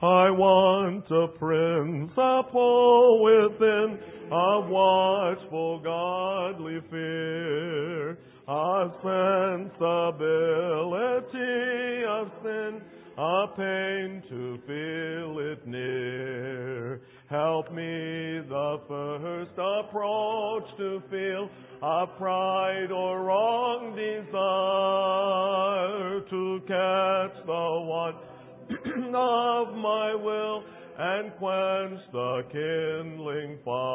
I want a principle within, a watchful godly fear, a sensibility of sin, a pain to feel it near. Help me the first approach to feel a pride or wrong desire, to catch the one of my will and quench the kindling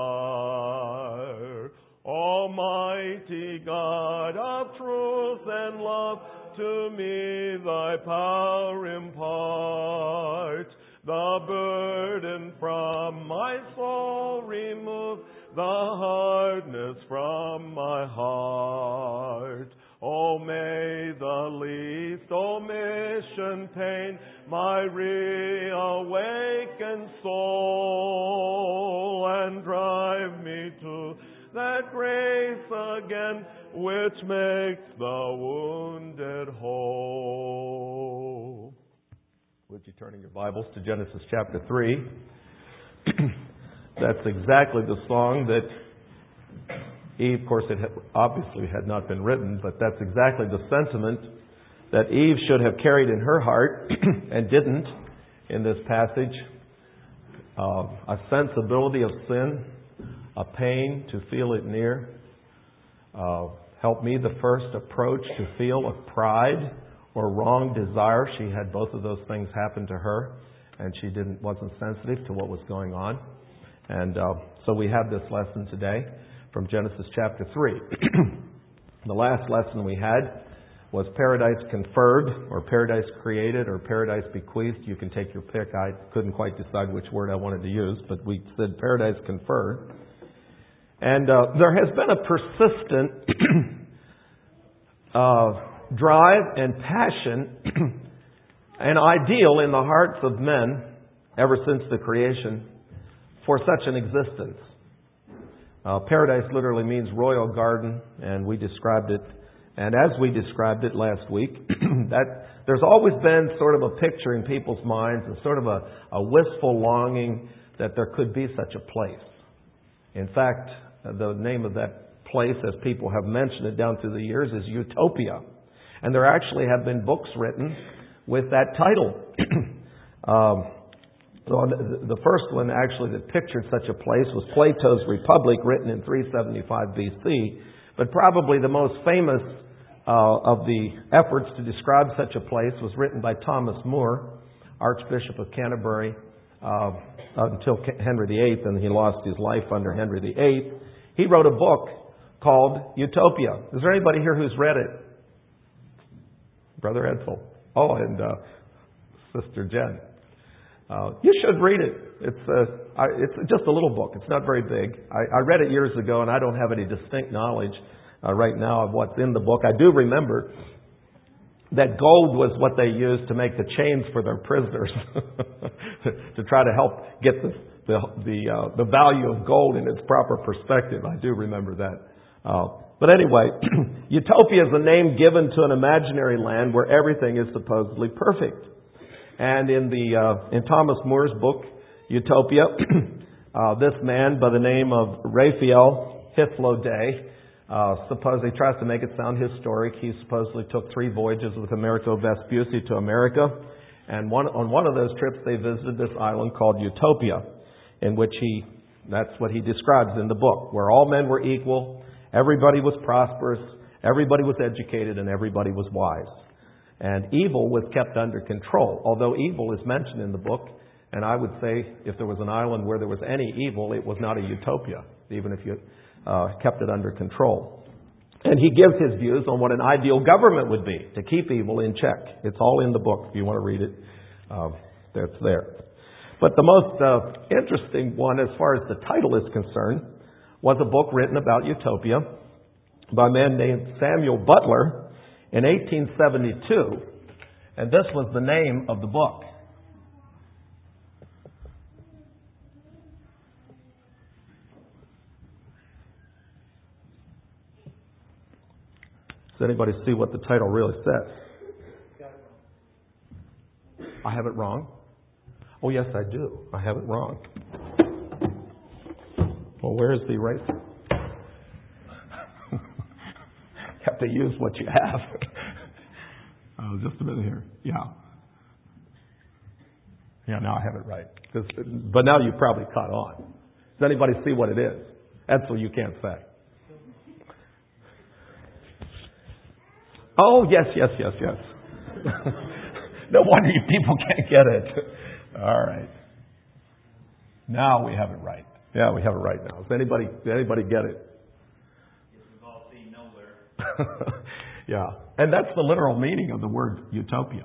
fire. Almighty God of truth and love, to me thy power impart. The burden from my soul remove, the hardness from my heart. Oh, may the least omission pain my reawakened soul, and drive me to that grace again which makes the wounded whole. Would you turn in your Bibles to Genesis chapter 3? That's exactly the song that Eve, of course, it obviously had not been written, but that's exactly the sentiment that Eve should have carried in her heart and didn't in this passage. A sensibility of sin, a pain to feel it near. Help me the first approach to feel a pride or wrong desire. She had both of those things happen to her, and she wasn't sensitive to what was going on. And so we have this lesson today from Genesis chapter 3. The last lesson we had was paradise conferred, or paradise created, or paradise bequeathed. You can take your pick. I couldn't quite decide which word I wanted to use, but we said paradise conferred. And there has been a persistent drive and passion and ideal in the hearts of men ever since the creation for such an existence. Paradise literally means royal garden, and we described it. And as we described it last week, that there's always been sort of a picture in people's minds, and sort of a wistful longing that there could be such a place. In fact, the name of that place, as people have mentioned it down through the years, is Utopia. And there actually have been books written with that title. The first one actually that pictured such a place was Plato's Republic, written in 375 BC. But probably the most famous of the efforts to describe such a place was written by Thomas More, Archbishop of Canterbury, until Henry VIII, and he lost his life under Henry VIII. He wrote a book called Utopia. Is there anybody here who's read it? Brother Edsel. Oh, and Sister Jen. You should read it. It's just a little book. It's not very big. I read it years ago, and I don't have any distinct knowledge right now of what's in the book. I do remember that gold was what they used to make the chains for their prisoners to try to help get the value of gold in its proper perspective. I do remember that. But anyway, Utopia is a name given to an imaginary land where everything is supposedly perfect. And in Thomas More's book, Utopia, this man by the name of Raphael Hythloday supposedly tries to make it sound historic. He supposedly took 3 voyages with Amerigo Vespucci to America. And on one of those trips, they visited this island called Utopia, in which that's what he describes in the book, where all men were equal, everybody was prosperous, everybody was educated, and everybody was wise. And evil was kept under control, although evil is mentioned in the book. And I would say if there was an island where there was any evil, it was not a utopia, even if you kept it under control. And he gives his views on what an ideal government would be to keep evil in check. It's all in the book. If you want to read it, it's there. But the most interesting one, as far as the title is concerned, was a book written about Utopia by a man named Samuel Butler in 1872, and this was the name of the book. Does anybody see what the title really says? I have it wrong. Oh, yes, I do. I have it wrong. Well, where is the eraser? You have to use what you have. Just a minute here. Yeah. Yeah, now I have it right. But now you probably caught on. Does anybody see what it is? That's what you can't say. Oh, yes. No wonder you people can't get it. All right. Now we have it right. Yeah, we have it right now. Does anybody get it? We've all seen nowhere. Yeah. And that's the literal meaning of the word utopia.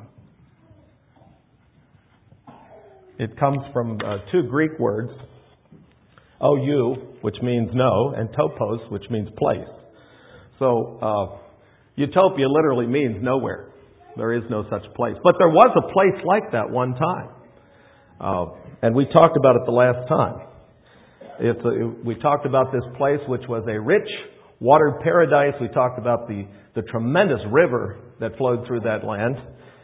It comes from two Greek words, ou, which means no, and topos, which means place. So, utopia literally means nowhere. There is no such place. But there was a place like that one time. And we talked about it the last time. We talked about this place, which was a rich, watered paradise. We talked about the tremendous river that flowed through that land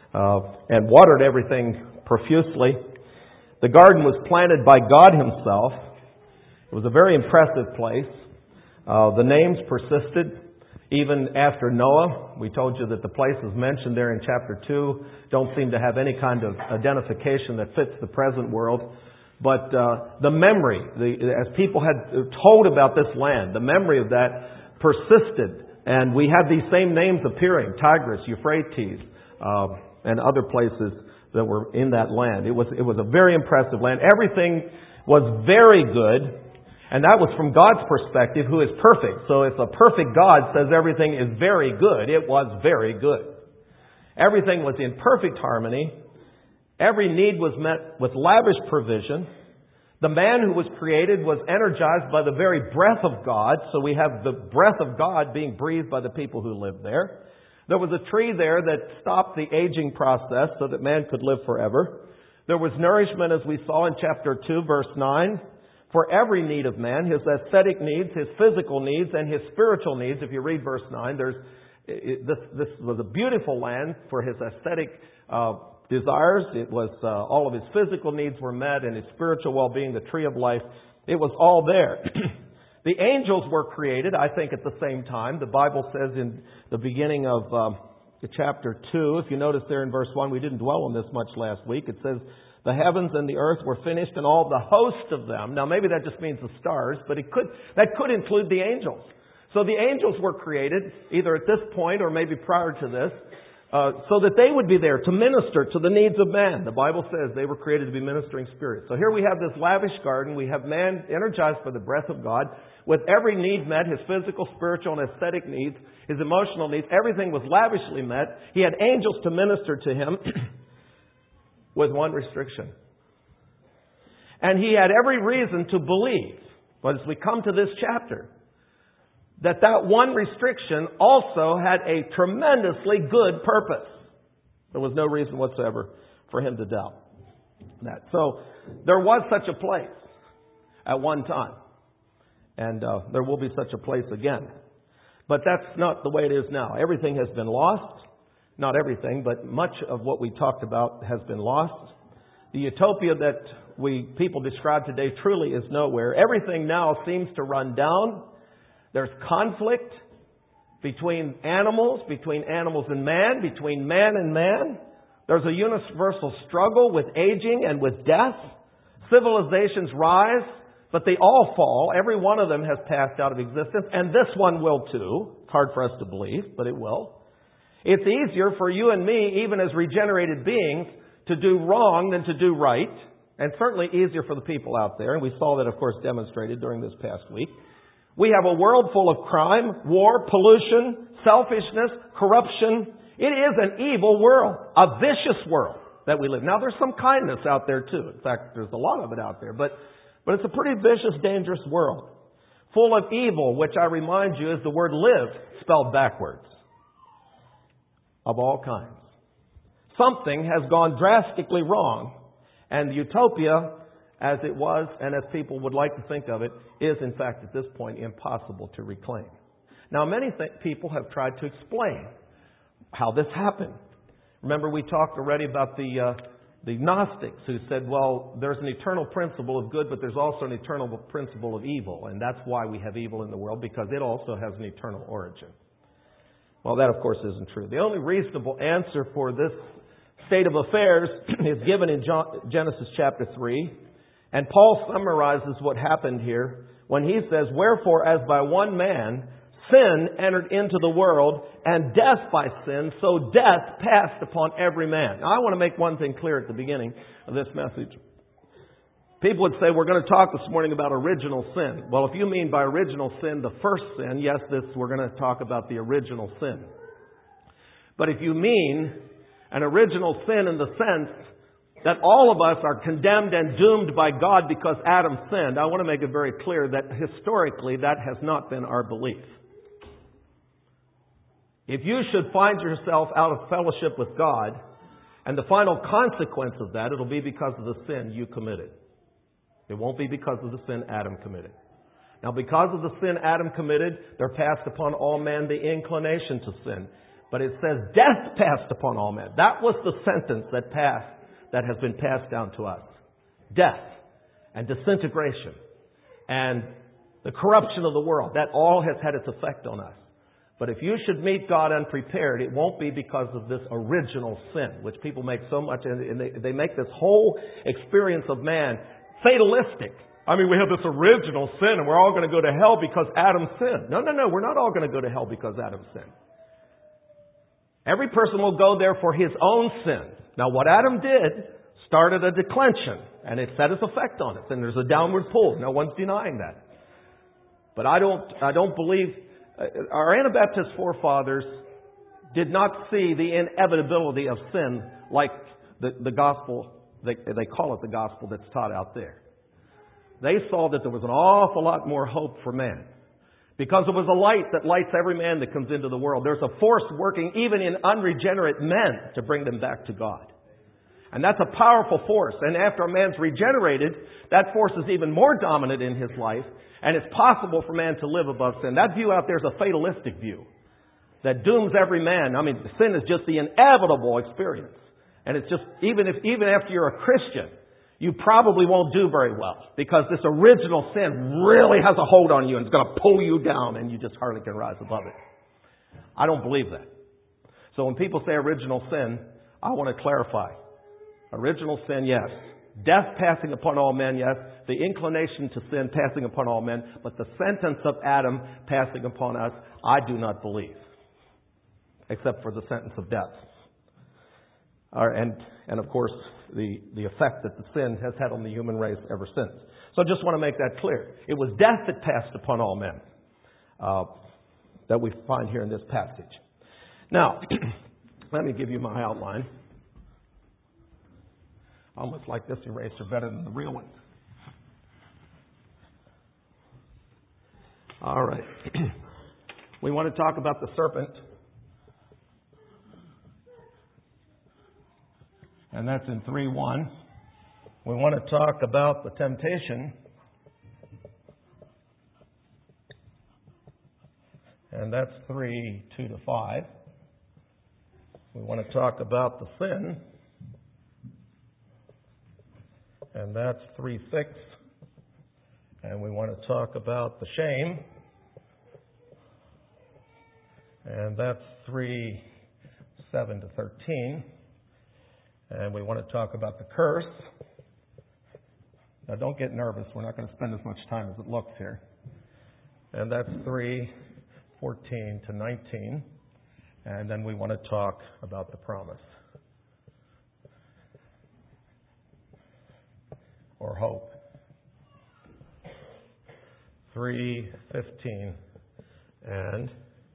and watered everything profusely. The garden was planted by God Himself. It was a very impressive place. The names persisted even after Noah. We told you that the places mentioned there in chapter 2 don't seem to have any kind of identification that fits the present world. But the memory, as people had told about this land, the memory of that persisted. And we had these same names appearing, Tigris, Euphrates, and other places that were in that land. It was a very impressive land. Everything was very good. And that was from God's perspective, who is perfect. So if a perfect God says everything is very good, it was very good. Everything was in perfect harmony. Every need was met with lavish provision. The man who was created was energized by the very breath of God. So we have the breath of God being breathed by the people who lived there. There was a tree there that stopped the aging process so that man could live forever. There was nourishment, as we saw in chapter 2, verse 9, for every need of man, his aesthetic needs, his physical needs, and his spiritual needs. If you read verse 9, this was a beautiful land for his aesthetic desires. It was all of his physical needs were met, and his spiritual well-being, the tree of life. It was all there. The angels were created, I think, at the same time. The Bible says in the beginning of chapter 2, if you notice there in verse 1, we didn't dwell on this much last week. It says, the heavens and the earth were finished, and all the host of them. Now, maybe that just means the stars, but that could include the angels. So the angels were created, either at this point or maybe prior to this, so that they would be there to minister to the needs of man. The Bible says they were created to be ministering spirits. So here we have this lavish garden. We have man energized by the breath of God, with every need met, his physical, spiritual, and aesthetic needs, his emotional needs. Everything was lavishly met. He had angels to minister to him. With one restriction. And he had every reason to believe, but as we come to this chapter, that one restriction also had a tremendously good purpose. There was no reason whatsoever for him to doubt that. So there was such a place at one time. And there will be such a place again. But that's not the way it is now. Everything has been lost. Not everything, but much of what we talked about has been lost. The utopia that people describe today truly is nowhere. Everything now seems to run down. There's conflict between animals and man, between man and man. There's a universal struggle with aging and with death. Civilizations rise, but they all fall. Every one of them has passed out of existence, and this one will too. It's hard for us to believe, but it will. It's easier for you and me, even as regenerated beings, to do wrong than to do right. And certainly easier for the people out there. And we saw that, of course, demonstrated during this past week. We have a world full of crime, war, pollution, selfishness, corruption. It is an evil world, a vicious world that we live. Now, there's some kindness out there, too. In fact, there's a lot of it out there. But it's a pretty vicious, dangerous world. Full of evil, which I remind you is the word live spelled backwards. Of all kinds. Something has gone drastically wrong. And utopia, as it was and as people would like to think of it, is in fact at this point impossible to reclaim. Now many people have tried to explain how this happened. Remember we talked already about the the Gnostics, who said, well, there's an eternal principle of good, but there's also an eternal principle of evil. And that's why we have evil in the world, because it also has an eternal origin. Well, that, of course, isn't true. The only reasonable answer for this state of affairs is given in Genesis chapter 3. And Paul summarizes what happened here when he says, wherefore, as by one man sin entered into the world, and death by sin, so death passed upon every man. Now, I want to make one thing clear at the beginning of this message. People would say, we're going to talk this morning about original sin. Well, if you mean by original sin the first sin, yes, we're going to talk about the original sin. But if you mean an original sin in the sense that all of us are condemned and doomed by God because Adam sinned, I want to make it very clear that historically that has not been our belief. If you should find yourself out of fellowship with God, and the final consequence of that, it'll be because of the sin you committed. It won't be because of the sin Adam committed. Now, because of the sin Adam committed, there passed upon all men the inclination to sin. But it says death passed upon all men. That was the sentence that has been passed down to us. Death and disintegration and the corruption of the world. That all has had its effect on us. But if you should meet God unprepared, it won't be because of this original sin, which people make so much, and they make this whole experience of man fatalistic. I mean, we have this original sin and we're all going to go to hell because Adam sinned. No, we're not all going to go to hell because Adam sinned. Every person will go there for his own sin. Now, what Adam did started a declension, and it had its effect on us, and there's a downward pull. No one's denying that. But I don't believe our Anabaptist forefathers did not see the inevitability of sin like the gospel, they call it the gospel that's taught out there. They saw that there was an awful lot more hope for man. Because it was a light that lights every man that comes into the world. There's a force working even in unregenerate men to bring them back to God. And that's a powerful force. And after a man's regenerated, that force is even more dominant in his life. And it's possible for man to live above sin. That view out there is a fatalistic view that dooms every man. I mean, sin is just the inevitable experience. And it's just, even after you're a Christian, you probably won't do very well because this original sin really has a hold on you and it's going to pull you down and you just hardly can rise above it. I don't believe that. So when people say original sin, I want to clarify. Original sin, yes. Death passing upon all men, yes. The inclination to sin passing upon all men. But the sentence of Adam passing upon us, I do not believe. Except for the sentence of death. And of course, the effect that the sin has had on the human race ever since. So I just want to make that clear. It was death that passed upon all men that we find here in this passage. Now, let me give you my outline. I almost like this eraser better than the real one. All right. We want to talk about the serpent. And that's in 3:1. We want to talk about the temptation. And that's 3:2-5. We want to talk about the sin. And that's 3:6. And we want to talk about the shame. And that's 3:7-13. And we want to talk about the curse. Now, don't get nervous. We're not going to spend as much time as it looks here. And that's 3:14-19. And then we want to talk about the promise. Or hope. 3:15 and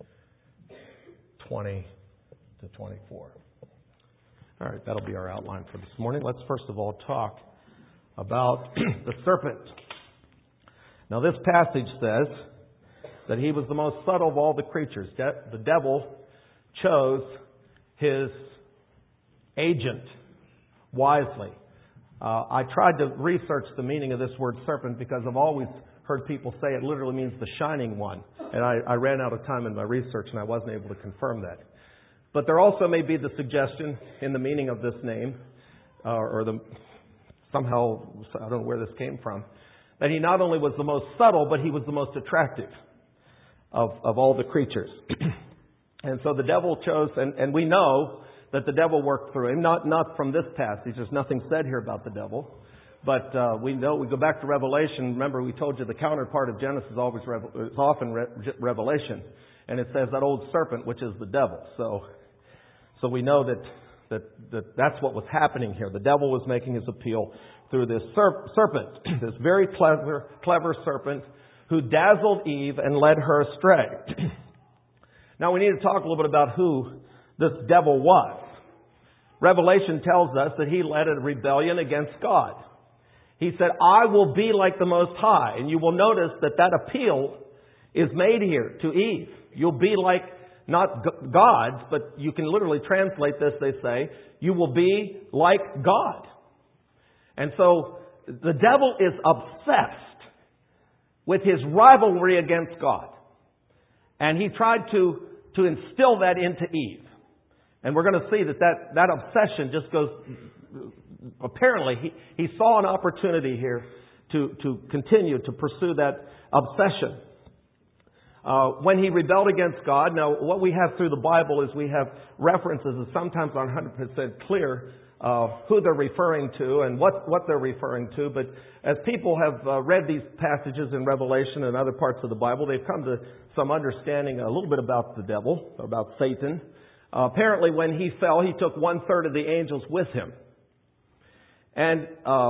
20-24. All right, that'll be our outline for this morning. Let's first of all talk about the serpent. Now, this passage says that he was the most subtle of all the creatures. The devil chose his agent wisely. I tried to research the meaning of this word serpent because I've always heard people say it literally means the shining one. And I ran out of time in my research and I wasn't able to confirm that. But there also may be the suggestion in the meaning of this name somehow, I don't know where this came from, that he not only was the most subtle, but he was the most attractive of all the creatures. And so the devil chose, and we know that the devil worked through him, not from this passage. There's nothing said here about the devil. But we know, we go back to Revelation. Remember, we told you the counterpart of Genesis is often Revelation. And it says that old serpent, which is the devil. So we know that's what was happening here. The devil was making his appeal through this serpent, this very clever serpent who dazzled Eve and led her astray. Now we need to talk a little bit about who this devil was. Revelation tells us that he led a rebellion against God. He said, I will be like the Most High. And you will notice that appeal is made here to Eve. You'll be like, not gods, but you can literally translate this, they say, you will be like God. And so the devil is obsessed with his rivalry against God. And he tried to instill that into Eve. And we're going to see that obsession just goes... Apparently, he saw an opportunity here to continue to pursue that obsession. When he rebelled against God, now what we have through the Bible is we have references that sometimes aren't 100% clear who they're referring to and what they're referring to. But as people have read these passages in Revelation and other parts of the Bible, they've come to some understanding a little bit about the devil, about Satan. Apparently, when he fell, he took 1/3 of the angels with him. And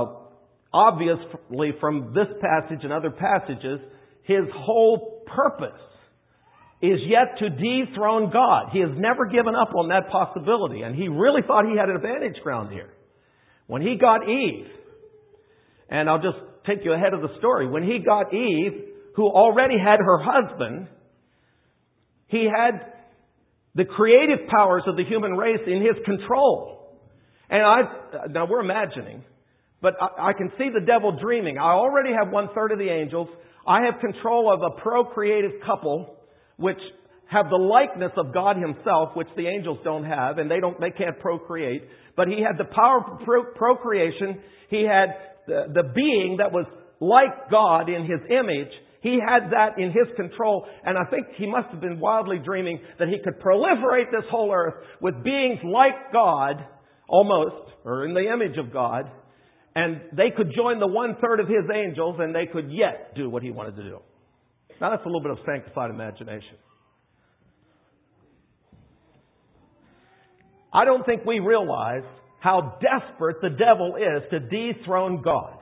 obviously from this passage and other passages, his whole purpose is yet to dethrone God. He has never given up on that possibility. And he really thought he had an advantage ground here. When he got Eve, and I'll just take you ahead of the story. When he got Eve, who already had her husband, he had the creative powers of the human race in his control. And now we're imagining, but I can see the devil dreaming. I already have 1/3 of the angels. I have control of a procreative couple, which have the likeness of God himself, which the angels don't have, and they can't procreate. But he had the power of procreation. He had the being that was like God in his image. He had that in his control, and I think he must have been wildly dreaming that he could proliferate this whole earth with beings like God, almost, or in the image of God, and they could join the 1/3 of his angels, and they could yet do what he wanted to do. Now that's a little bit of sanctified imagination. I don't think we realize how desperate the devil is to dethrone God.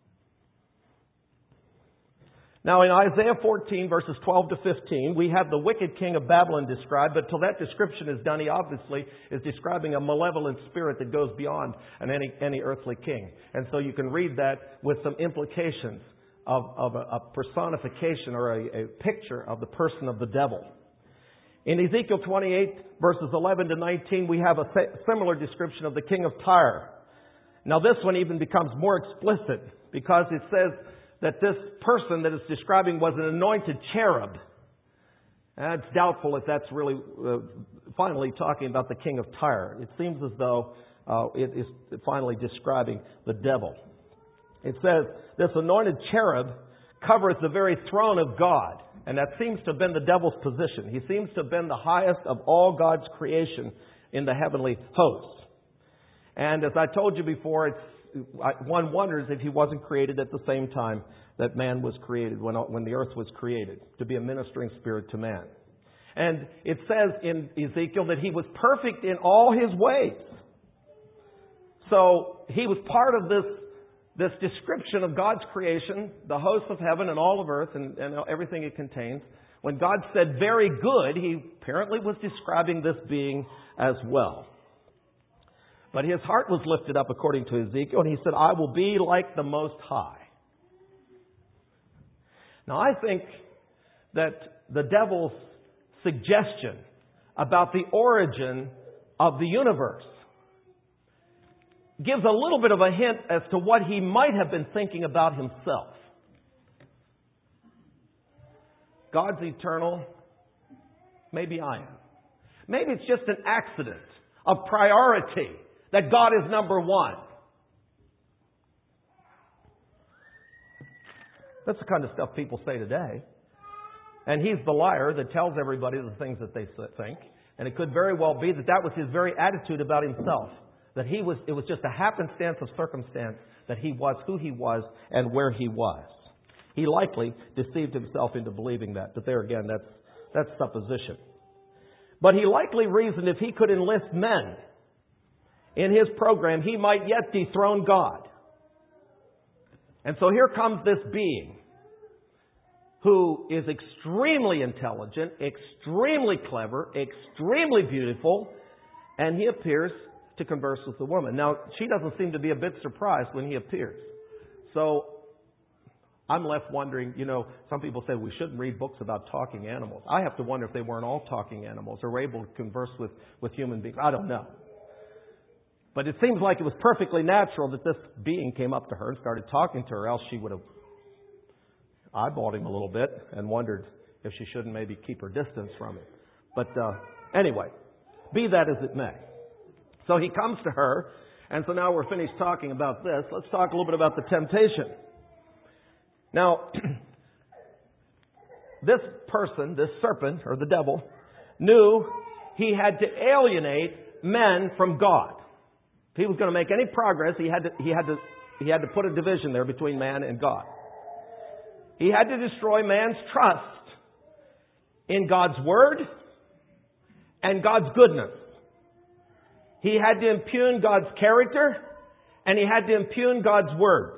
Now in Isaiah 14 verses 12 to 15, we have the wicked king of Babylon described, but till that description is done, he obviously is describing a malevolent spirit that goes beyond any earthly king. And so you can read that with some implications of a personification or a picture of the person of the devil. In Ezekiel 28 verses 11 to 19, we have a similar description of the king of Tyre. Now this one even becomes more explicit because it says that this person that it's describing was an anointed cherub. And it's doubtful if that's really finally talking about the king of Tyre. It seems as though it is finally describing the devil. It says, this anointed cherub covers the very throne of God. And that seems to have been the devil's position. He seems to have been the highest of all God's creation in the heavenly host. And as I told you before, one wonders if he wasn't created at the same time that man was created, when the earth was created, to be a ministering spirit to man. And it says in Ezekiel that he was perfect in all his ways. So he was part of this description of God's creation, the hosts of heaven and all of earth and everything it contains. When God said very good, he apparently was describing this being as well. But his heart was lifted up according to Ezekiel, and he said, I will be like the Most High. Now I think that the devil's suggestion about the origin of the universe gives a little bit of a hint as to what he might have been thinking about himself. God's eternal. Maybe I am. Maybe it's just an accident of priority that God is number one. That's the kind of stuff people say today. And he's the liar that tells everybody the things that they think. And it could very well be that that was his very attitude about himself. That it was just a happenstance of circumstance that he was who he was and where he was. He likely deceived himself into believing that. But there again, that's supposition. But he likely reasoned if he could enlist men in his program, he might yet dethrone God. And so here comes this being who is extremely intelligent, extremely clever, extremely beautiful, and he appears to converse with the woman. Now, she doesn't seem to be a bit surprised when he appears. So I'm left wondering, some people say we shouldn't read books about talking animals. I have to wonder if they weren't all talking animals or were able to converse with human beings. I don't know. But it seems like it was perfectly natural that this being came up to her and started talking to her, else she would have eyeballed him a little bit and wondered if she shouldn't maybe keep her distance from him. But anyway, be that as it may. So he comes to her, and so now we're finished talking about this. Let's talk a little bit about the temptation. Now, this person, this serpent, or the devil, knew he had to alienate men from God. If he was going to make any progress, he had to put a division there between man and God. He had to destroy man's trust in God's Word and God's goodness. He had to impugn God's character, and he had to impugn God's Word.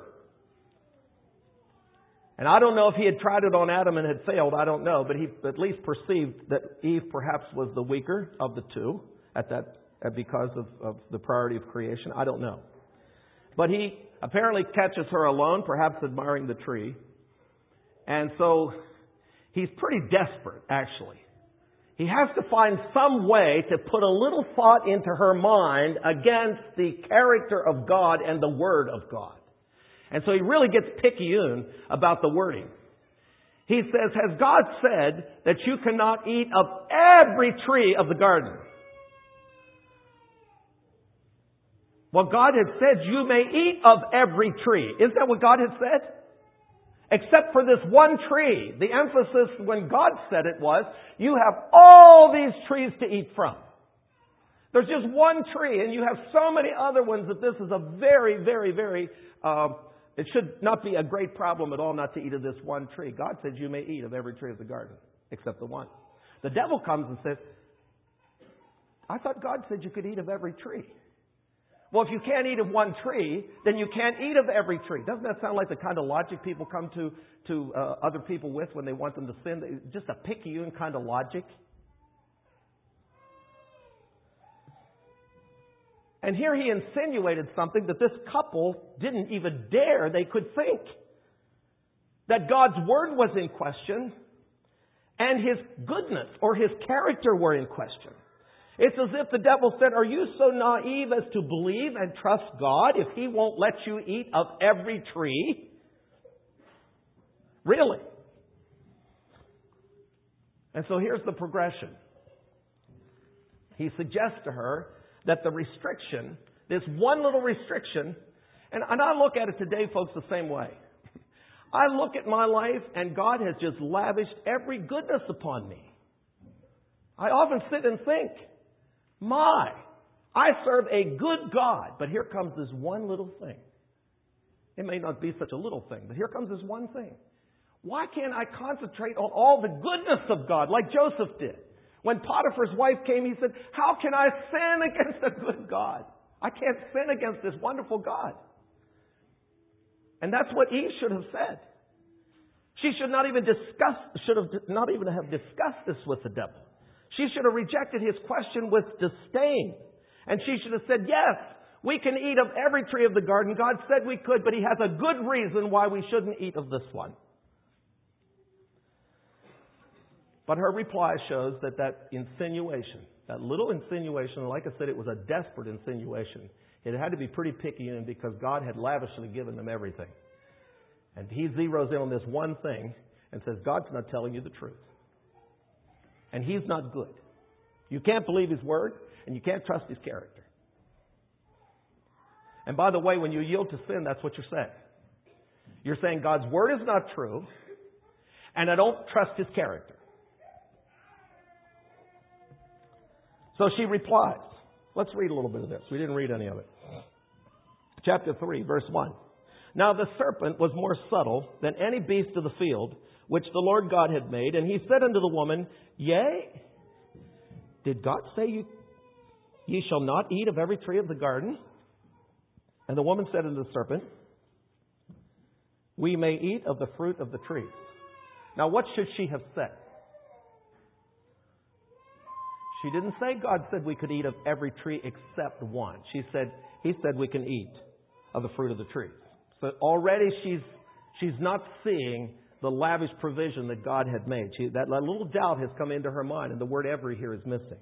And I don't know if he had tried it on Adam and had failed, I don't know, but he at least perceived that Eve perhaps was the weaker of the two because of the priority of creation. I don't know. But he apparently catches her alone, perhaps admiring the tree. And so he's pretty desperate, actually. He has to find some way to put a little thought into her mind against the character of God and the Word of God. And so he really gets picayune about the wording. He says, has God said that you cannot eat of every tree of the garden? Well, God had said you may eat of every tree. Isn't that what God had said? Except for this one tree. The emphasis when God said it was, you have all these trees to eat from. There's just one tree, and you have so many other ones that this is a very, very, very, it should not be a great problem at all not to eat of this one tree. God said you may eat of every tree of the garden, except the one. The devil comes and says, I thought God said you could eat of every tree. Well, if you can't eat of one tree, then you can't eat of every tree. Doesn't that sound like the kind of logic people come to other people with when they want them to sin? Just a picayune kind of logic. And here he insinuated something that this couple didn't even dare they could think. That God's Word was in question and His goodness or His character were in question. It's as if the devil said, are you so naive as to believe and trust God if He won't let you eat of every tree? Really? And so here's the progression. He suggests to her that the restriction, this one little restriction, and I look at it today, folks, the same way. I look at my life and God has just lavished every goodness upon me. I often sit and think, I serve a good God, but here comes this one little thing. It may not be such a little thing, but here comes this one thing. Why can't I concentrate on all the goodness of God like Joseph did? When Potiphar's wife came, he said, how can I sin against a good God? I can't sin against this wonderful God. And that's what Eve should have said. She should not even have discussed this with the devil. She should have rejected his question with disdain. And she should have said, yes, we can eat of every tree of the garden. God said we could, but He has a good reason why we shouldn't eat of this one. But her reply shows that insinuation, that little insinuation, like I said, it was a desperate insinuation. It had to be pretty picayune because God had lavishly given them everything. And he zeroes in on this one thing and says, God's not telling you the truth. And He's not good. You can't believe His Word, and you can't trust His character. And by the way, when you yield to sin, that's what you're saying. You're saying God's Word is not true, and I don't trust His character. So she replies. Let's read a little bit of this. We didn't read any of it. Chapter 3, verse 1. Now the serpent was more subtle than any beast of the field, which the Lord God had made. And he said unto the woman, Yea, did God say ye shall not eat of every tree of the garden? And the woman said unto the serpent, We may eat of the fruit of the trees. Now what should she have said? She didn't say God said we could eat of every tree except one. He said we can eat of the fruit of the trees. So already she's not seeing the lavish provision that God had made. That little doubt has come into her mind, and the word every here is missing.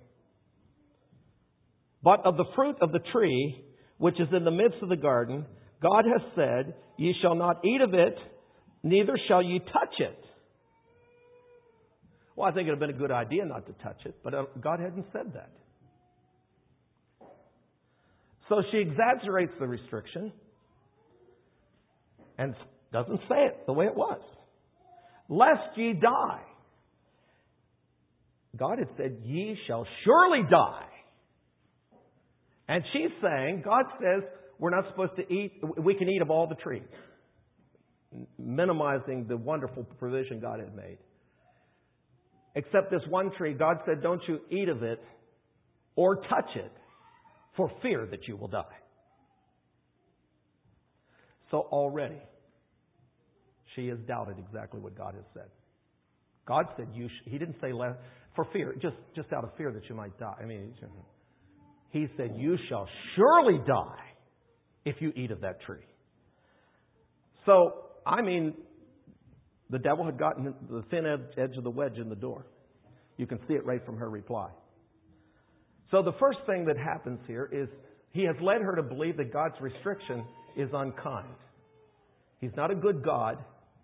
But of the fruit of the tree, which is in the midst of the garden, God has said, Ye shall not eat of it, neither shall ye touch it. Well, I think it would have been a good idea not to touch it, but God hadn't said that. So she exaggerates the restriction and doesn't say it the way it was. Lest ye die. God had said, Ye shall surely die. And she's saying, God says we're not supposed to eat, we can eat of all the trees. Minimizing the wonderful provision God had made. Except this one tree, God said, don't you eat of it or touch it for fear that you will die. So already, she has doubted exactly what God has said. God said, He didn't say for fear, just out of fear that you might die. He said, you shall surely die if you eat of that tree. So, the devil had gotten the thin edge of the wedge in the door. You can see it right from her reply. So the first thing that happens here is he has led her to believe that God's restriction is unkind. He's not a good God.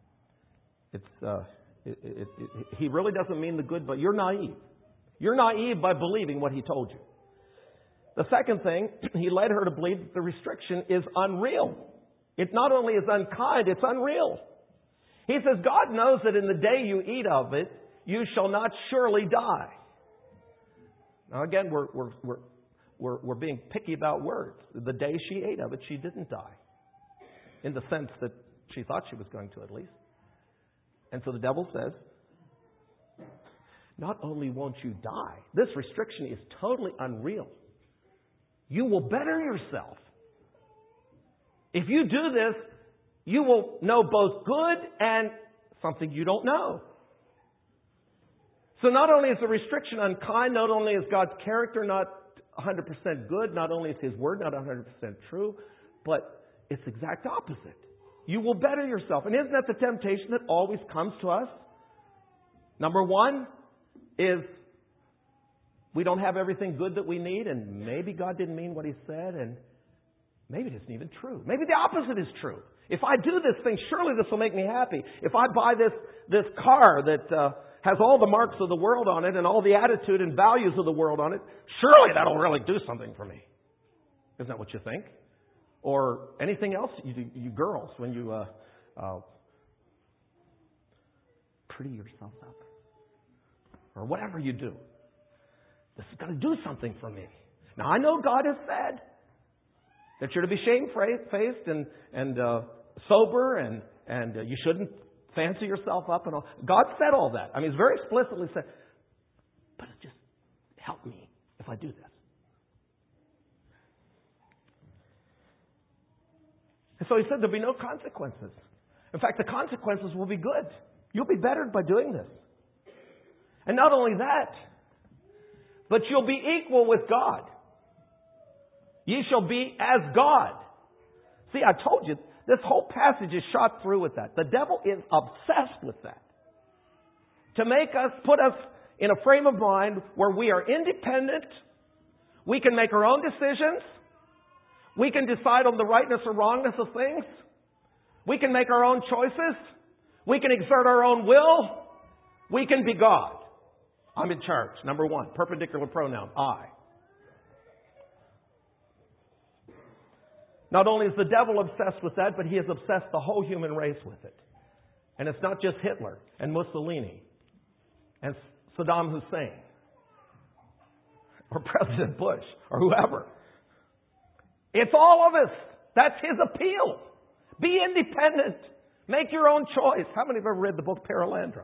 He really doesn't mean the good, but you're naive. You're naive by believing what he told you. The second thing, he led her to believe that the restriction is unreal. It not only is unkind, it's unreal. He says, God knows that in the day you eat of it, you shall not surely die. Now again, we're being picky about words. The day she ate of it, she didn't die. In the sense that she thought she was going to, at least. And so the devil says, not only won't you die, this restriction is totally unreal. You will better yourself. If you do this, you will know both good and something you don't know. So not only is the restriction unkind, not only is God's character not 100% good, not only is His Word not 100% true, but it's the exact opposite. You will better yourself. And isn't that the temptation that always comes to us? Number one is we don't have everything good that we need, and maybe God didn't mean what He said, and maybe it isn't even true. Maybe the opposite is true. If I do this thing, surely this will make me happy. If I buy this car that has all the marks of the world on it and all the attitude and values of the world on it, surely that'll really do something for me. Isn't that what you think? Or anything else you girls, when you pretty yourself up. Or whatever you do. This is going to do something for me. Now, I know God has said that you're to be shamefaced and sober and you shouldn't fancy yourself up and all. God said all that. It's very explicitly said, but just help me if I do this. And so he said there'll be no consequences. In fact, the consequences will be good. You'll be bettered by doing this. And not only that, but you'll be equal with God. Ye shall be as God. See, I told you, this whole passage is shot through with that. The devil is obsessed with that. To put us in a frame of mind where we are independent, we can make our own decisions, we can decide on the rightness or wrongness of things, we can make our own choices, we can exert our own will, we can be God. I'm in charge. Number one, perpendicular pronoun, I. Not only is the devil obsessed with that, but he has obsessed the whole human race with it. And it's not just Hitler and Mussolini and Saddam Hussein or President Bush or whoever. It's all of us. That's his appeal. Be independent. Make your own choice. How many have ever read the book Perelandra?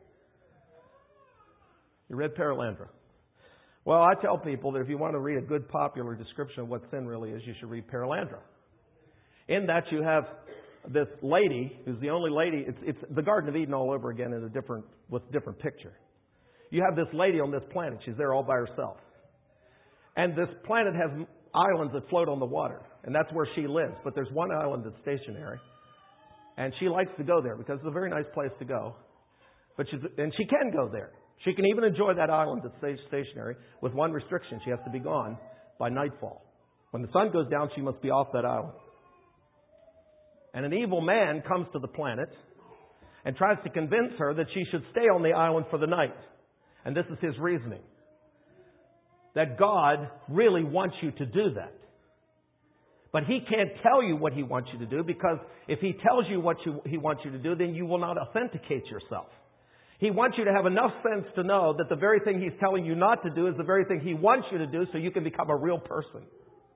You read Perelandra? Well, I tell people that if you want to read a good popular description of what sin really is, you should read Perelandra. In that you have this lady, who's the only lady, it's the Garden of Eden all over again with a different picture. You have this lady on this planet. She's there all by herself. And this planet has islands that float on the water. And that's where she lives. But there's one island that's stationary. And she likes to go there because it's a very nice place to go. And she can go there. She can even enjoy that island that's stationary with one restriction. She has to be gone by nightfall. When the sun goes down, she must be off that island. And an evil man comes to the planet and tries to convince her that she should stay on the island for the night. And this is his reasoning. That God really wants you to do that. But he can't tell you what he wants you to do, because if he tells you what he wants you to do, then you will not authenticate yourself. He wants you to have enough sense to know that the very thing he's telling you not to do is the very thing he wants you to do, so you can become a real person.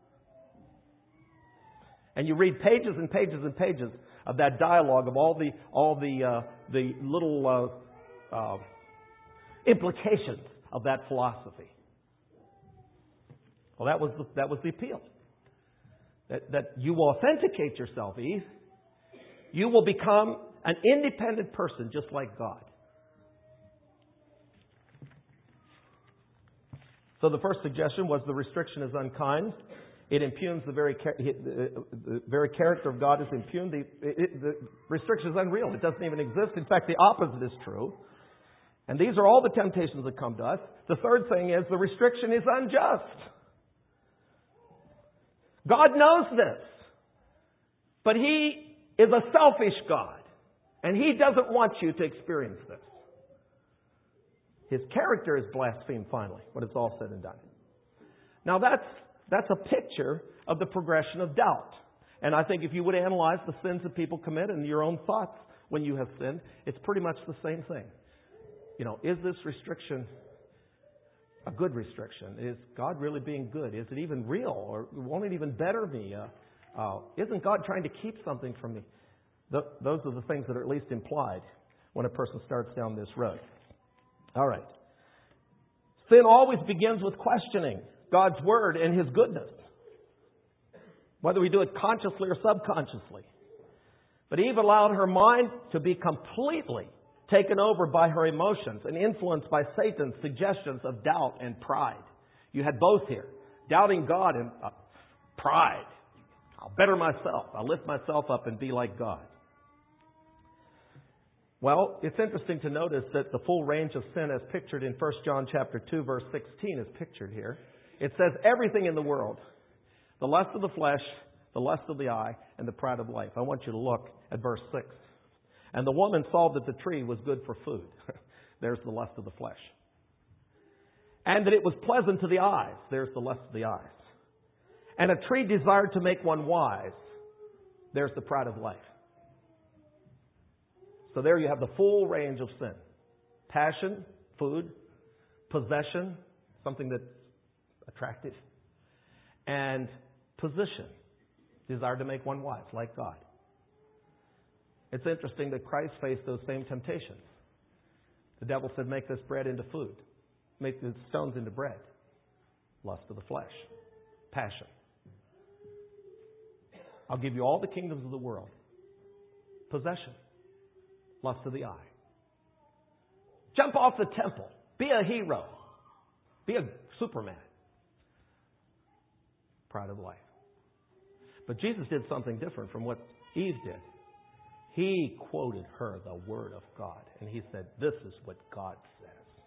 And you read pages and pages and pages of that dialogue of all the little implications of that philosophy. Well, that was the appeal. That you will authenticate yourself, Eve. You will become an independent person just like God. So the first suggestion was the restriction is unkind. It impugns the very character of God is impugned. The restriction is unreal. It doesn't even exist. In fact, the opposite is true. And these are all the temptations that come to us. The third thing is the restriction is unjust. God knows this. But He is a selfish God. And He doesn't want you to experience this. His character is blasphemed finally, when it's all said and done. Now that's a picture of the progression of doubt. And I think if you would analyze the sins that people commit and your own thoughts when you have sinned, it's pretty much the same thing. You know, is this restriction a good restriction? Is God really being good? Is it even real? Or won't it even better me? Isn't God trying to keep something from me? Those are the things that are at least implied when a person starts down this road. All right. Sin always begins with questioning God's Word and His goodness, whether we do it consciously or subconsciously. But Eve allowed her mind to be completely taken over by her emotions and influenced by Satan's suggestions of doubt and pride. You had both here. Doubting God and pride. I'll better myself. I'll lift myself up and be like God. Well, it's interesting to notice that the full range of sin as pictured in 1 John chapter 2, verse 16 is pictured here. It says everything in the world. The lust of the flesh, the lust of the eye, and the pride of life. I want you to look at verse 6. And the woman saw that the tree was good for food. There's the lust of the flesh. And that it was pleasant to the eyes. There's the lust of the eyes. And a tree desired to make one wise. There's the pride of life. So there you have the full range of sin. Passion, food, possession, something that's attractive, and position, desire to make one wise, like God. It's interesting that Christ faced those same temptations. The devil said, make this bread into food. Make the stones into bread. Lust of the flesh. Passion. I'll give you all the kingdoms of the world. Possession. Lust of the eye. Jump off the temple. Be a hero. Be a Superman. Pride of life. But Jesus did something different from what Eve did. He quoted her the Word of God. And He said, this is what God says.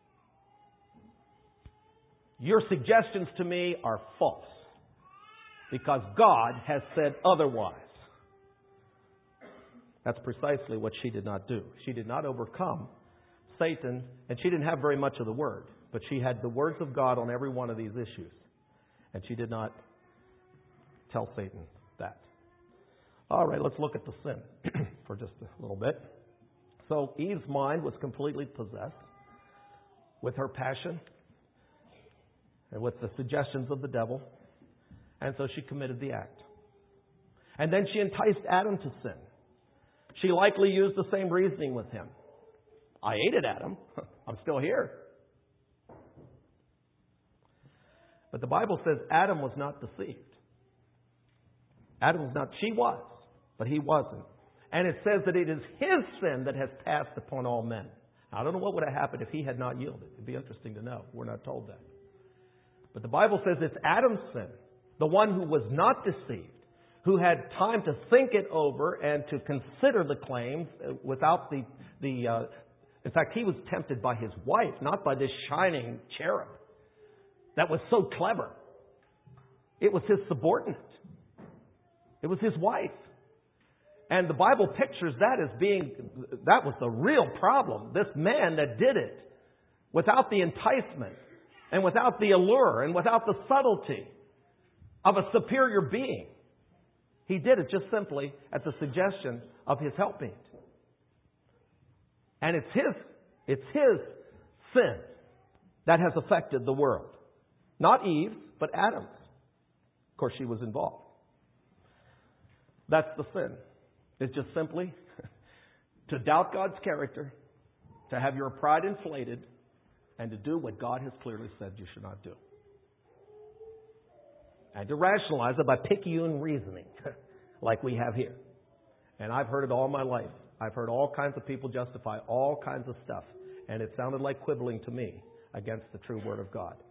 Your suggestions to me are false. Because God has said otherwise. That's precisely what she did not do. She did not overcome Satan, and she didn't have very much of the Word. But she had the words of God on every one of these issues. And she did not tell Satan that. All right, let's look at the sin for just a little bit. So Eve's mind was completely possessed with her passion and with the suggestions of the devil. And so she committed the act. And then she enticed Adam to sin. She likely used the same reasoning with him. I ate it, Adam. I'm still here. But the Bible says Adam was not deceived. Adam was not. She was, but he wasn't. And it says that it is his sin that has passed upon all men. Now, I don't know what would have happened if he had not yielded. It'd be interesting to know. We're not told that. But the Bible says it's Adam's sin, the one who was not deceived, who had time to think it over and to consider the claims without the in fact, he was tempted by his wife, not by this shining cherub that was so clever. It was his subordinate. It was his wife. And the Bible pictures that as being, that was the real problem. This man that did it without the enticement and without the allure and without the subtlety of a superior being. He did it just simply at the suggestion of his helpmate. And it's his sin that has affected the world. Not Eve's, but Adam's. Of course, she was involved. That's the sin. It's just simply to doubt God's character, to have your pride inflated, and to do what God has clearly said you should not do. And to rationalize it by picayune reasoning, like we have here. And I've heard it all my life. I've heard all kinds of people justify all kinds of stuff. And it sounded like quibbling to me against the true Word of God.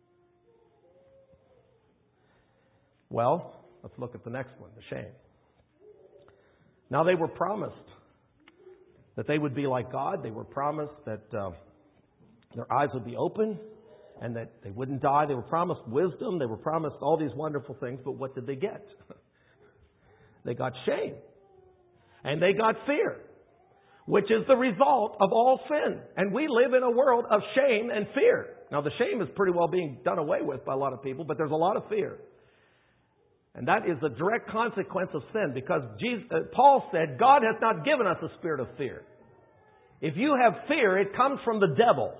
Well, let's look at the next one, the shame. Now they were promised that they would be like God. They were promised that their eyes would be open and that they wouldn't die. They were promised wisdom. They were promised all these wonderful things. But what did they get? They got shame. And they got fear, which is the result of all sin. And we live in a world of shame and fear. Now the shame is pretty well being done away with by a lot of people, but there's a lot of fear. And that is a direct consequence of sin, because Paul said, God has not given us a spirit of fear. If you have fear, it comes from the devil.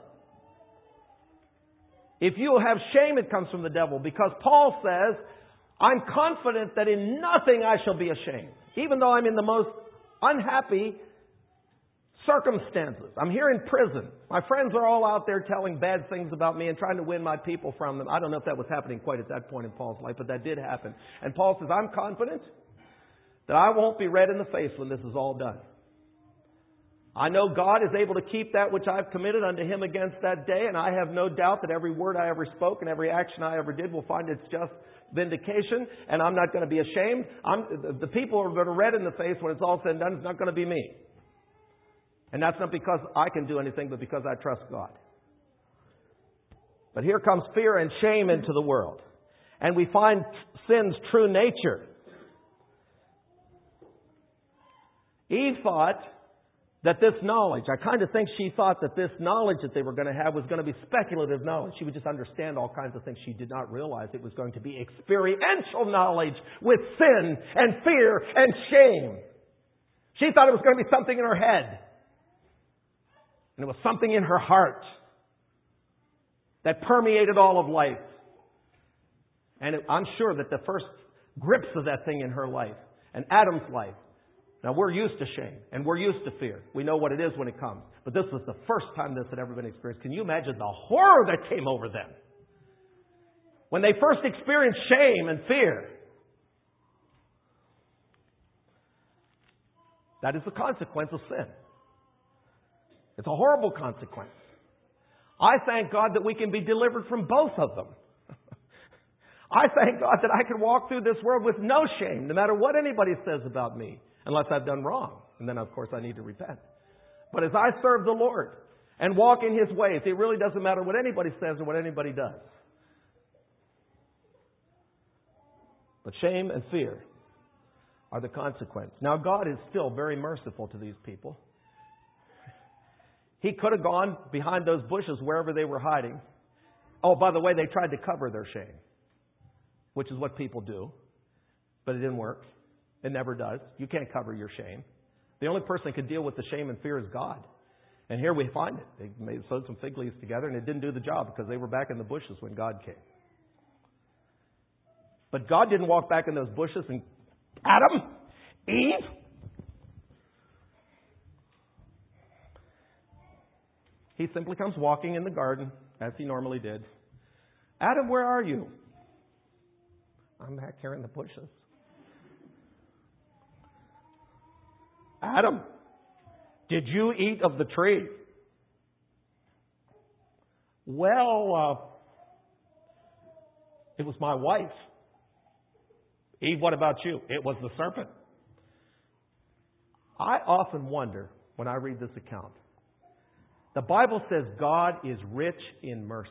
If you have shame, it comes from the devil, because Paul says, I'm confident that in nothing I shall be ashamed, even though I'm in the most unhappy circumstances. I'm here in prison. My friends are all out there telling bad things about me and trying to win my people from them. I don't know if that was happening quite at that point in Paul's life, but that did happen. And Paul says, I'm confident that I won't be red in the face when this is all done. I know God is able to keep that which I've committed unto Him against that day, and I have no doubt that every word I ever spoke and every action I ever did will find its just vindication, and I'm not going to be ashamed. The people who are going to red in the face when it's all said and done, it's not going to be me. And that's not because I can do anything, but because I trust God. But here comes fear and shame into the world. And we find sin's true nature. Eve thought that this knowledge, I kind of think she thought that this knowledge that they were going to have was going to be speculative knowledge. She would just understand all kinds of things. She did not realize it was going to be experiential knowledge with sin and fear and shame. She thought it was going to be something in her head. And it was something in her heart that permeated all of life. And I'm sure that the first grips of that thing in her life and Adam's life. Now, we're used to shame and we're used to fear. We know what it is when it comes. But this was the first time this had ever been experienced. Can you imagine the horror that came over them when they first experienced shame and fear? That is the consequence of sin. It's a horrible consequence. I thank God that we can be delivered from both of them. I thank God that I can walk through this world with no shame, no matter what anybody says about me, unless I've done wrong. And then, of course, I need to repent. But as I serve the Lord and walk in His ways, it really doesn't matter what anybody says or what anybody does. But shame and fear are the consequence. Now, God is still very merciful to these people. He could have gone behind those bushes wherever they were hiding. Oh, by the way, they tried to cover their shame, which is what people do. But it didn't work. It never does. You can't cover your shame. The only person that can deal with the shame and fear is God. And here we find it. They sewed some fig leaves together, and it didn't do the job because they were back in the bushes when God came. But God didn't walk back in those bushes and, Adam, Eve. He simply comes walking in the garden, as he normally did. Adam, where are you? I'm back here in the bushes. Adam, did you eat of the tree? Well, it was my wife. Eve, what about you? It was the serpent. I often wonder when I read this account. The Bible says God is rich in mercy.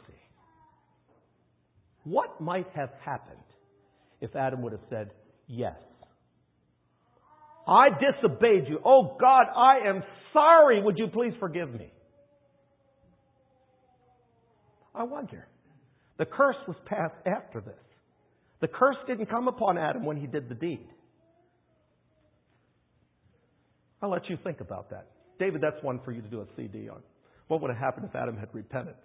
What might have happened if Adam would have said, yes? I disobeyed you. Oh God, I am sorry. Would you please forgive me? I wonder. The curse was passed after this. The curse didn't come upon Adam when he did the deed. I'll let you think about that. David, that's one for you to do a CD on. What would have happened if Adam had repented?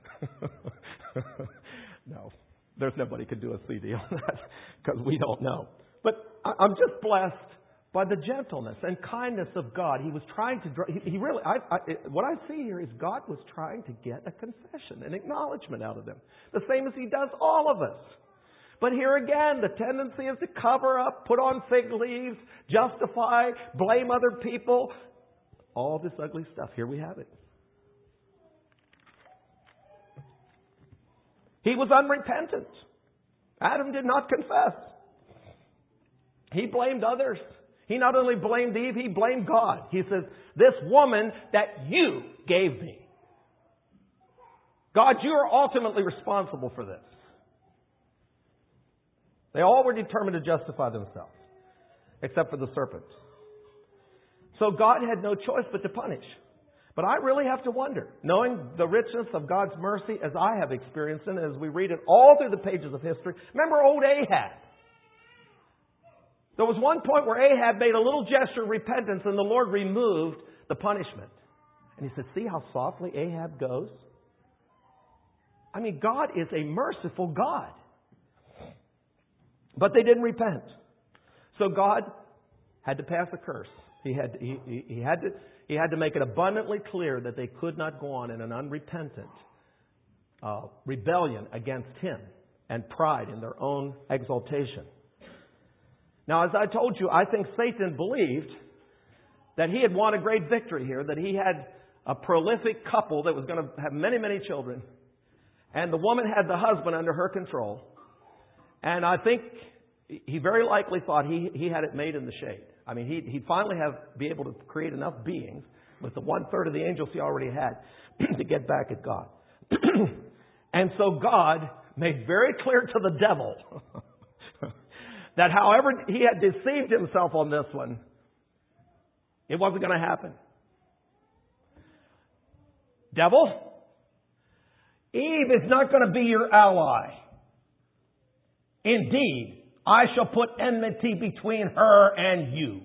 No. There's nobody could do a CD on that because we don't know. But I'm just blessed by the gentleness and kindness of God. He was trying to, he really, what I see here is God was trying to get a confession, an acknowledgement out of them. The same as He does all of us. But here again, the tendency is to cover up, put on fig leaves, justify, blame other people. All this ugly stuff. Here we have it. He was unrepentant. Adam did not confess. He blamed others. He not only blamed Eve, he blamed God. He says, this woman that you gave me. God, you are ultimately responsible for this. They all were determined to justify themselves, except for the serpent. So God had no choice but to punish. But I really have to wonder, knowing the richness of God's mercy as I have experienced it, as we read it all through the pages of history. Remember old Ahab? There was one point where Ahab made a little gesture of repentance and the Lord removed the punishment. And He said, see how softly Ahab goes? I mean, God is a merciful God. But they didn't repent. So God had to pass a curse. He had to make it abundantly clear that they could not go on in an unrepentant rebellion against Him and pride in their own exaltation. Now, as I told you, I think Satan believed that he had won a great victory here, that he had a prolific couple that was going to have many, many children, and the woman had the husband under her control. And I think he very likely thought he had it made in the shade. I mean, he'd finally be able to create enough beings with the 1/3 of the angels he already had to get back at God. And so God made very clear to the devil that however he had deceived himself on this one, it wasn't going to happen. Devil, Eve is not going to be your ally. Indeed, I shall put enmity between her and you.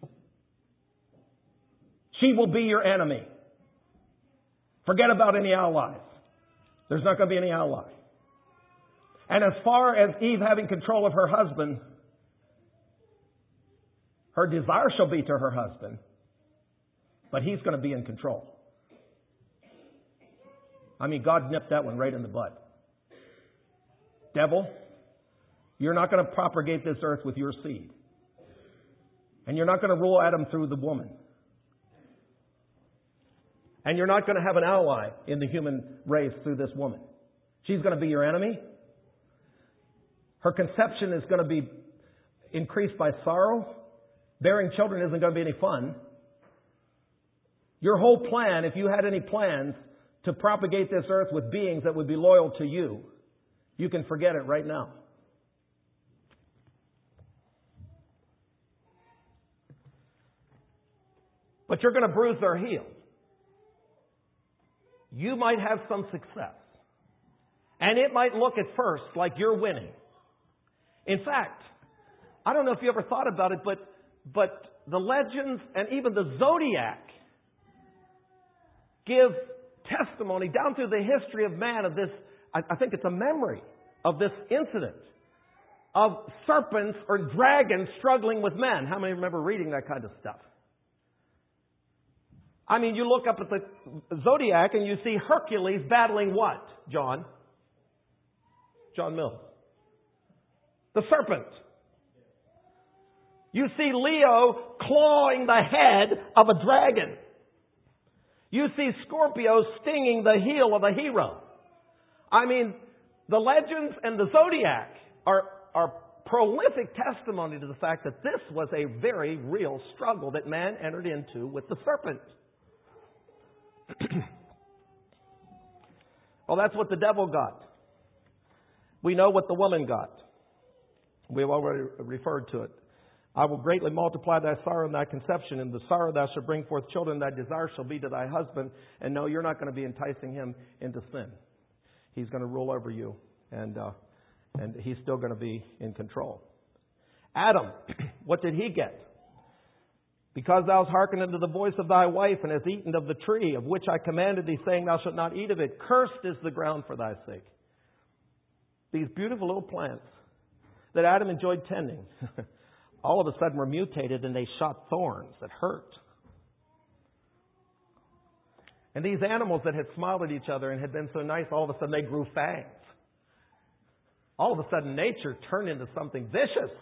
She will be your enemy. Forget about any allies. There's not going to be any ally. And as far as Eve having control of her husband, her desire shall be to her husband, but he's going to be in control. I mean, God nipped that one right in the bud. Devil, you're not going to propagate this earth with your seed. And you're not going to rule Adam through the woman. And you're not going to have an ally in the human race through this woman. She's going to be your enemy. Her conception is going to be increased by sorrow. Bearing children isn't going to be any fun. Your whole plan, if you had any plans to propagate this earth with beings that would be loyal to you, you can forget it right now. But you're going to bruise their heel. You might have some success. And it might look at first like you're winning. In fact, I don't know if you ever thought about it, but But the legends and even the zodiac give testimony down through the history of man of this. I think it's a memory of this incident of serpents or dragons struggling with men. How many remember reading that kind of stuff? I mean, you look up at the zodiac and you see Hercules battling what, John? John Mills. The serpent. You see Leo clawing the head of a dragon. You see Scorpio stinging the heel of a hero. I mean, the legends and the zodiac are prolific testimony to the fact that this was a very real struggle that man entered into with the serpent. Well, that's what the devil got. We know what the woman got. We've already referred to it. I will greatly multiply thy sorrow and thy conception. In the sorrow thou shalt bring forth children. Thy desire shall be to thy husband. And no, you're not going to be enticing him into sin. He's going to rule over you. And he's still going to be in control. Adam, what did he get? Because thou hast hearkened unto the voice of thy wife, and hast eaten of the tree of which I commanded thee, saying, thou shalt not eat of it. Cursed is the ground for thy sake. These beautiful little plants that Adam enjoyed tending, all of a sudden were mutated and they shot thorns that hurt. And these animals that had smiled at each other and had been so nice, all of a sudden they grew fangs. All of a sudden nature turned into something vicious.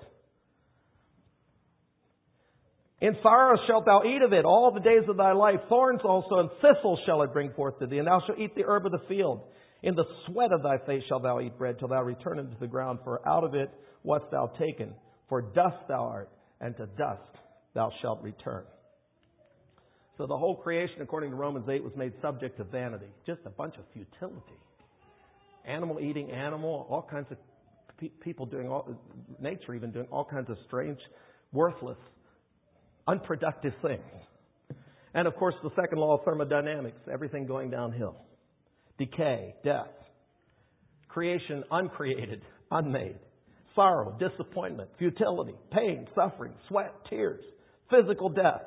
In sorrow shalt thou eat of it all the days of thy life. Thorns also and thistles shall it bring forth to thee. And thou shalt eat the herb of the field. In the sweat of thy face shalt thou eat bread till thou return into the ground. For out of it wast thou taken. For dust thou art, and to dust thou shalt return. So the whole creation, according to Romans 8, was made subject to vanity. Just a bunch of futility. Animal eating animal, all kinds of people doing, nature even doing all kinds of strange, worthless, unproductive things. And of course, the second law of thermodynamics, everything going downhill. Decay, death, creation uncreated, unmade, sorrow, disappointment, futility, pain, suffering, sweat, tears, physical death.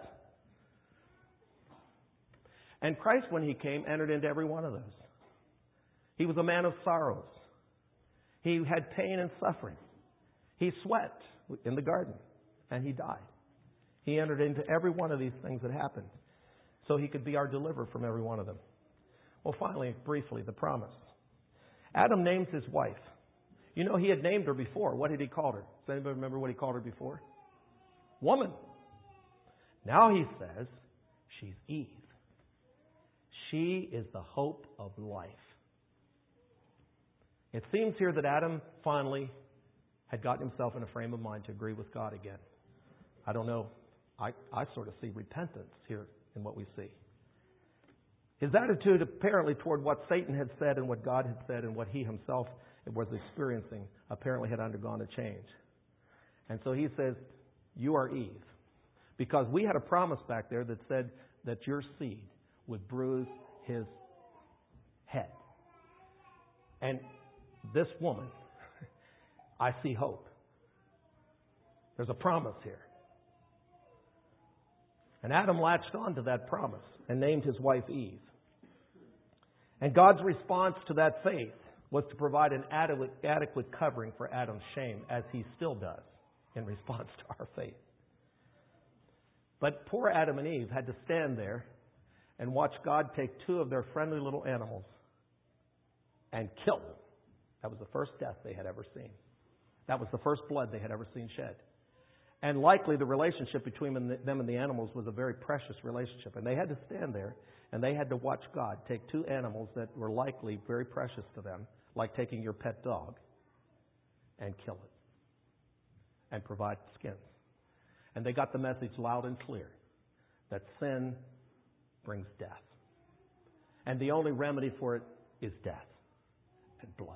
And Christ, when He came, entered into every one of those. He was a man of sorrows. He had pain and suffering. He sweat in the garden, and He died. He entered into every one of these things that happened so He could be our deliverer from every one of them. Well, finally, briefly, the promise. Adam names his wife. You know, he had named her before. What had he called her? Does anybody remember what he called her before? Woman. Now he says, she's Eve. She is the hope of life. It seems here that Adam finally had gotten himself in a frame of mind to agree with God again. I don't know. I sort of see repentance here in what we see. His attitude apparently toward what Satan had said and what God had said and what he himself was experiencing apparently had undergone a change. And so he says, you are Eve. Because we had a promise back there that said that your seed would bruise his head. And this woman, I see hope. There's a promise here. And Adam latched on to that promise and named his wife Eve. And God's response to that faith was to provide an adequate covering for Adam's shame, as He still does in response to our faith. But poor Adam and Eve had to stand there and watch God take two of their friendly little animals and kill them. That was the first death they had ever seen. That was the first blood they had ever seen shed. And likely the relationship between them and the animals was a very precious relationship. And they had to stand there and they had to watch God take two animals that were likely very precious to them, like taking your pet dog, and kill it and provide skins. And they got the message loud and clear that sin brings death. And the only remedy for it is death and blood.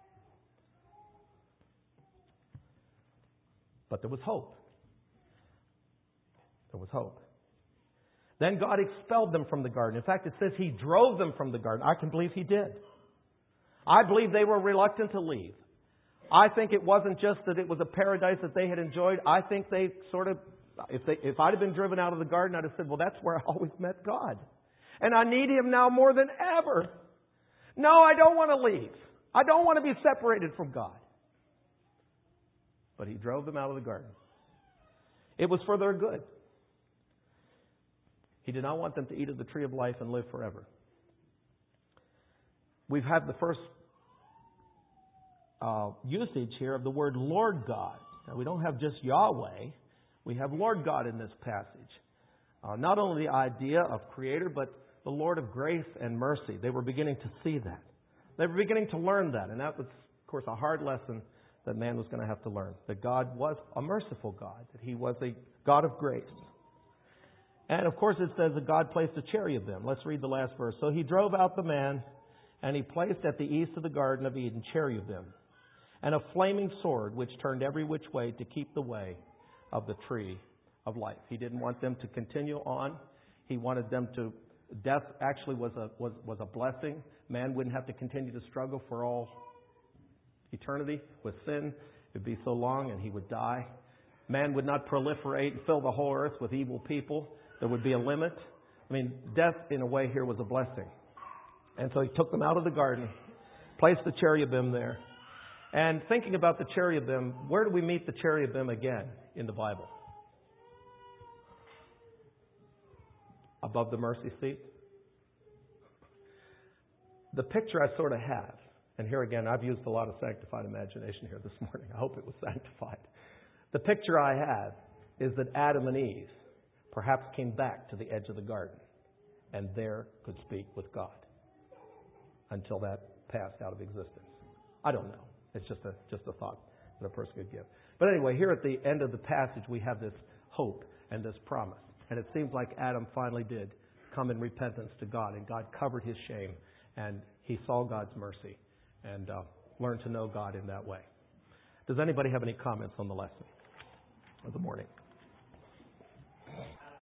But there was hope. There was hope. Then God expelled them from the garden. In fact, it says He drove them from the garden. I can believe He did. I believe they were reluctant to leave. I think it wasn't just that it was a paradise that they had enjoyed. I think they sort of If I'd have been driven out of the garden, I'd have said, well, that's where I always met God. And I need Him now more than ever. No, I don't want to leave. I don't want to be separated from God. But He drove them out of the garden. It was for their good. He did not want them to eat of the tree of life and live forever. We've had the first usage here of the word Lord God. Now, we don't have just Yahweh. We have Lord God in this passage. Not only the idea of Creator, but the Lord of grace and mercy. They were beginning to see that. They were beginning to learn that. And that was, of course, a hard lesson that man was going to have to learn. That God was a merciful God. That He was a God of grace. And, of course, it says that God placed a cherubim. Let's read the last verse. So He drove out the man, and He placed at the east of the Garden of Eden cherubim, and a flaming sword which turned every which way to keep the way of the tree of life. He didn't want them to continue on. He wanted them to... Death actually was a blessing. Man wouldn't have to continue to struggle for all eternity with sin. It would be so long and he would die. Man would not proliferate and fill the whole earth with evil people. There would be a limit. I mean, death in a way here was a blessing. And so He took them out of the garden, placed the cherubim there. And thinking about the cherubim, where do we meet the cherubim again in the Bible? Above the mercy seat. The picture I sort of have, and here again, I've used a lot of sanctified imagination here this morning. I hope it was sanctified. The picture I have is that Adam and Eve perhaps came back to the edge of the garden and there could speak with God until that passed out of existence. I don't know. It's just a thought that a person could give. But anyway, here at the end of the passage, we have this hope and this promise. And it seems like Adam finally did come in repentance to God, and God covered his shame, and he saw God's mercy and learned to know God in that way. Does anybody have any comments on the lesson of the morning?